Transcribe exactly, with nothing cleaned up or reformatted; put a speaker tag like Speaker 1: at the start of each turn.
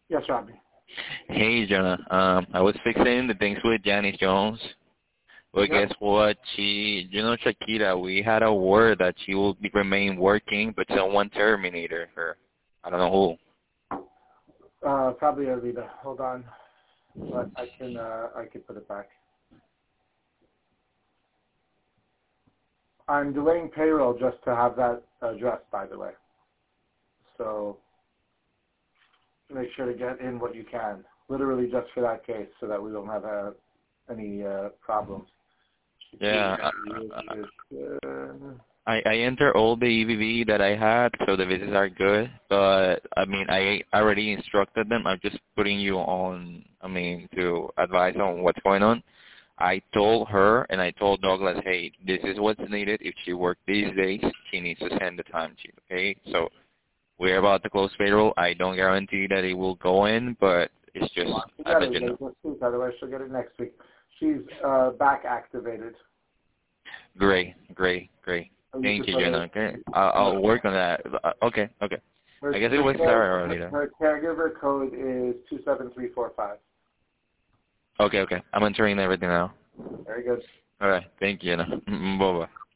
Speaker 1: Yes, Robbie.
Speaker 2: Hey, Jonah. Um, I was fixing the things with Janice Jones. But
Speaker 1: Yep.
Speaker 2: guess what? She, you know, Shakira, we had a word that she will be, remain working, but someone terminated her. I don't know
Speaker 1: Uh, probably Arvita. Hold on. But I can, uh, I can put it back. I'm delaying payroll just to have that addressed, by the way. So make sure to get in what you can, literally just for that case, so that we don't have uh, any uh, problems.
Speaker 2: who. Yeah.
Speaker 1: Uh,
Speaker 2: I, I enter all the E V V that I had, so the visits are good. But, I mean, I already instructed them. I'm just putting you on, I mean, to advise on what's going on. I told her and I told Douglas, hey, this is what's needed. If she worked these days, she needs to send the time sheet, okay? So we're about to close payroll. I don't guarantee that it will go in, but it's just, I let you know.
Speaker 1: Otherwise, she'll get it next week. She's uh, back activated.
Speaker 2: Great, great, great.
Speaker 1: So
Speaker 2: Thank you,
Speaker 1: you
Speaker 2: Jenna. Okay, I'll, I'll work on that. Uh, Okay, okay.
Speaker 1: her,
Speaker 2: I guess it
Speaker 1: her
Speaker 2: was
Speaker 1: care,
Speaker 2: Sarah earlier.
Speaker 1: Her caregiver code is two seven three four five.
Speaker 2: Okay, okay. I'm entering everything now.
Speaker 1: Very good.
Speaker 2: All right. Thank you, Jenna. Bye-bye.